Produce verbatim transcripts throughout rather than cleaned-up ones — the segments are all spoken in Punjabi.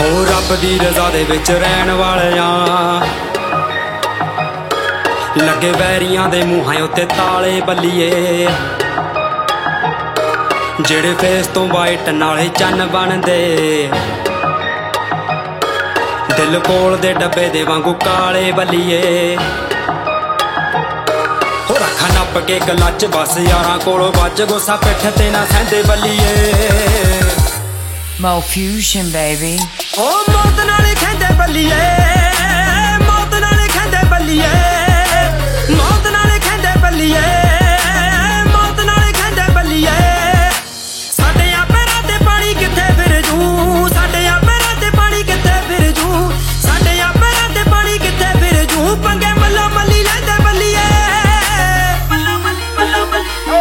ਹੋ ਰੱਬ ਦੀ ਰਜ਼ਾ ਦੇ ਵਿੱਚ ਰਹਿਣ ਵਾਲਿਆਂ, ਲੱਗੇ ਵੈਰੀਆਂ ਦੇ ਮੂੰਹਾਂ ਉੱਤੇ ਤਾਲੇ ਬੱਲੀਏ, ਜਿਹੜੇ ਫੇਸ ਤੋਂ ਵਾਈਟ ਨਾਲੇ ਚੰਨ ਬਣਦੇ, ਦਿਲ ਕੋਲ ਦੇ ਡੱਬੇ ਦੇ ਵਾਂਗੂ ਕਾਲੇ ਬੱਲੀਏ। ਹੋ ਰੱਖਾਂ ਨੱਪ ਕੇ ਗੱਲਾਂ ਚ ਬਸ ਯਾਰਾਂ ਕੋਲੋਂ ਵੱਜ ਗੁੱਸਾ ਪਿੱਠ ਤੇ ਨਾ ਸਹਿੰਦੇ ਬੱਲੀਏ। Mo Fusion baby। ਓ ਮੌਤ ਨਾਲ ਖੈਂਦੇ ਬੱਲੀਏ, ਮੌਤ ਨਾਲ ਖੈਂਦੇ ਬੱਲੀਏ, ਮੌਤ ਨਾਲ ਖੈਂਦੇ ਬੱਲੀਏ, ਮੌਤ ਨਾਲ ਖੈਂਦੇ ਬੱਲੀਏ। ਸਾਡੇ ਆ ਪੈਰਾਂ ਤੇ ਪਾਣੀ ਕਿੱਥੇ ਫਿਰ ਜੂ, ਸਾਡੇ ਆ ਪੈਰਾਂ ਤੇ ਪਾਣੀ ਕਿੱਥੇ ਫਿਰ ਜੂ, ਸਾਡੇ ਆ ਪੈਰਾਂ ਤੇ ਪਾਣੀ ਕਿੱਥੇ ਫਿਰ ਜੂ। ਪੰਗੇ ਮੱਲੋ ਮੱਲੀ ਲੈਂਦੇ ਬੱਲੀਏ, ਮੱਲੋ ਮੱਲੀ ਮੱਲੋ ਮੱਲੀ।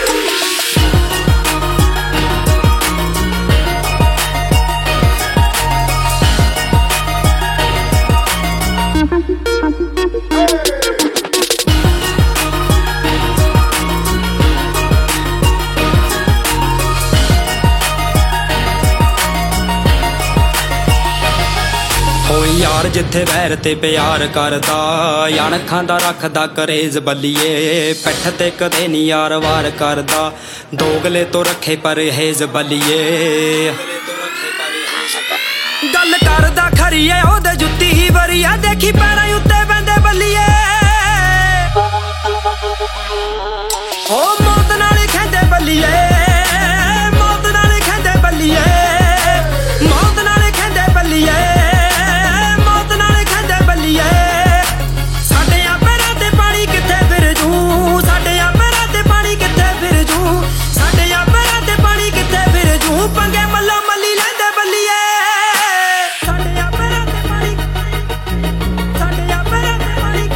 ਹੋਈ ਯਾਰ ਜਿੱਥੇ ਵੈਰ ਤੇ ਪਿਆਰ ਕਰਦਾ, ਅਣਖਾਂ ਦਾ ਰੱਖਦਾ ਕਰੇਜ਼ ਬੱਲੀਏ, ਪਿੱਠ ਤੇ ਕਦੇ ਨੀ ਯਾਰ ਵਾਰ ਕਰਦਾ, ਦੋਗਲੇ ਤੋਂ ਰੱਖੇ ਪਰਹੇਜ਼ ਬੱਲੀਏ। ਗੱਲ ਕਰਦਾ ਖਰੀਏ ਉਹਦੇ ਜੁੱਤੀ ਹੀ ਵਰੀਆ, ਦੇਖੀ ਪੈਰਾਂ ਉੱਤੇ ਬੈਂਦੇ ਬੱਲੀਏ। ਓ ਮੌਤ ਨਾਲ ਖੈਂਦੇ ਬੱਲੀਏ, ਮੌਤ ਨਾਲ ਖੈਂਦੇ ਬੱਲੀਏ, ਮੌਤ ਨਾਲ ਖੈਂਦੇ ਬੱਲੀਏ, ਮੌਤ ਨਾਲ ਖੈਂਦੇ ਬੱਲੀਏ। ਸਾਡੇ ਆ ਪੈਰਾਂ ਤੇ ਪਾਣੀ ਕਿੱਥੇ ਫਿਰ ਜੂ, ਸਾਡੇ ਆ ਪੈਰਾਂ ਤੇ ਪਾਣੀ ਕਿੱਥੇ ਫਿਰ ਜੂ, ਸਾਡੇ ਆ ਪੈਰਾਂ ਤੇ ਪਾਣੀ ਕਿੱਥੇ ਫਿਰ ਜੂ। ਪੰਗੇ ਮੱਲੋ ਮੱਲੀ ਲੈਂਦੇ ਬੱਲੀਏ, ਸਾਡੇ ਆ ਪੈਰਾਂ ਤੇ ਪਾਣੀ, ਸਾਡੇ ਆ ਪੈਰਾਂ ਤੇ ਪਾਣੀ।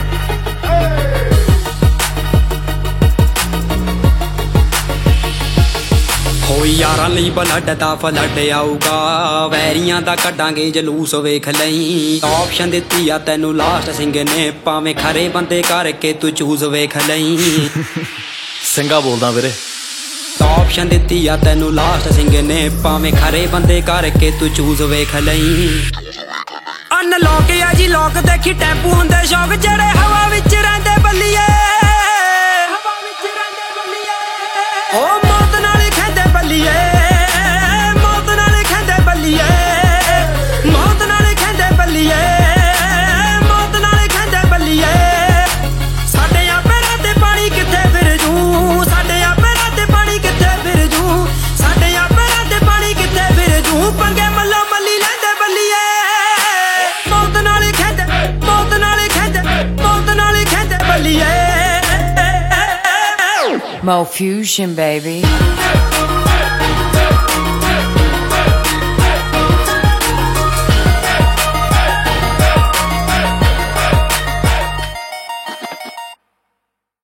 ਹੋਈ ਯਾਰਾਂ ਲਈ ਬਲੱਡ ਦਾ ਫਲੱਡ ਆਊਗਾ, ਵੈਰੀਆਂ ਦਾ ਕੱਢਾਂਗੇ ਜਲੂਸ ਵੇਖ ਲਈ। ਆਪਸ਼ਨ ਦਿੱਤੀ ਆ ਤੈਨੂੰ ਲਾਸਟ ਸਿੰਘ ਨੇ, ਭਾਵੇਂ ਖਰੇ ਬੰਦੇ ਕਰਕੇ ਤੂੰ ਚੂਜ਼ ਵੇਖ ਲਈ। ਸਿੰਘਾ ਬੋਲਦਾ ਵੀਰੇ। ਆਪਸ਼ਨ ਦਿੱਤੀ ਆ ਤੈਨੂੰ ਲਾਸਟ ਸਿੰਘ ਨੇ, ਭਾਵੇਂ ਖਰੇ ਬੰਦੇ ਕਰਕੇ ਤੂੰ ਚੂਜ਼ ਵੇਖ ਲਈ। ਅਨਲੌਕ ਆ ਜੀ ਲੋਕ ਦੇਖੀ ਟੈਂਪੂ ਹੁੰਦੇ ਸ਼ੌਕ, ਜਿਹੜੇ ਹਵਾ ਵਿੱਚ ਰਹਿੰਦੇ ਬੱਲੀਏ, ਹਵਾ ਵਿੱਚ ਰਹਿੰਦੇ ਬੱਲੀਏ। ਓ ਮੌਤ ਨਾਲ ਖੈਂਦੇ ਬੱਲੀਏ, ਮੌਤ ਨਾਲ ਖੈਂਦੇ ਬੱਲੀਏ, ਮੌਤ ਨਾਲ ਖੈਂਦੇ ਬੱਲੀਏ, ਮੌਤ ਨਾਲ ਖੈਂਦੇ ਬੱਲੀਏ। ਸਾਡੇ ਆ ਪੈਰਾਂ ਤੇ ਪਾਣੀ ਕਿੱਥੇ ਫਿਰ ਜੂ, ਸਾਡੇ ਆ ਪੈਰਾਂ ਤੇ ਪਾਣੀ ਕਿੱਥੇ ਫਿਰ ਜੂ, ਸਾਡੇ ਆ ਪੈਰਾਂ ਤੇ ਪਾਣੀ ਕਿੱਥੇ ਫਿਰ ਜੂ। ਪੰਗੇ ਮੱਲੋ ਮੱਲੀ ਲੈਂਦੇ ਬੱਲੀਏ, ਮੌਤ ਨਾਲ ਖੈਂਦੇ, ਮੌਤ ਨਾਲ ਖੈਂਦੇ, ਮੌਤ ਨਾਲ ਖੈਂਦੇ ਬੱਲੀਏ। Mo Fusion baby।